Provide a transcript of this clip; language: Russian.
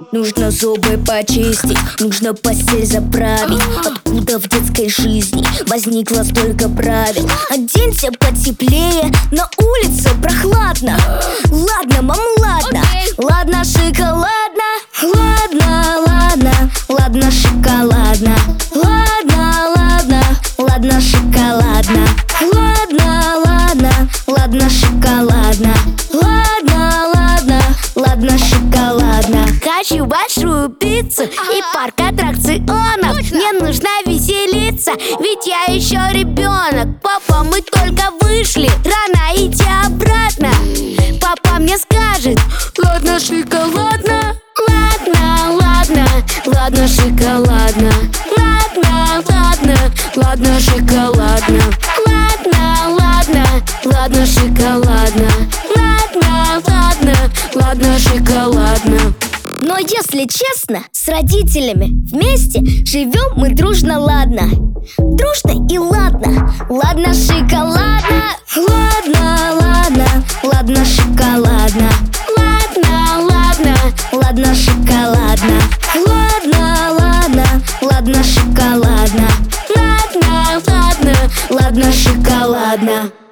Нужно зубы почистить, нужно постель заправить. Откуда в детской жизни возникло столько правил? Оденься потеплее, на улице прохладно. Ладно, мам, ладно, ладно, шоколадно. Ладно, ладно, ладно, шоколадно. Ладно, ладно, ладно, шоколадно. Ладно, ладно, ладно, шоколадно. Ладно, ладно, ладно, шоколадно. Хочу большую пиццу и парк аттракционов. Мне нужно веселиться, ведь я еще ребенок. Папа, мы только вышли, рано идти обратно. Папа мне скажет: ладно, шоколадно. Ладно, ладно, ладно, шоколадно. Ладно, ладно, ладно, шоколадно. Ладно, ладно, ладно, шоколадно. Ладно, ладно, ладно, шоколадно. Но если честно, с родителями вместе живем мы дружно, ладно. Дружно и ладно. Ладно, шоколадно. Ладно, ладно, ладно, шоколадно. Ладно, ладно, ладно, шоколадно. Ладно, ладно, ладно, шоколадно. Ладно, ладно, ладно, шоколадно.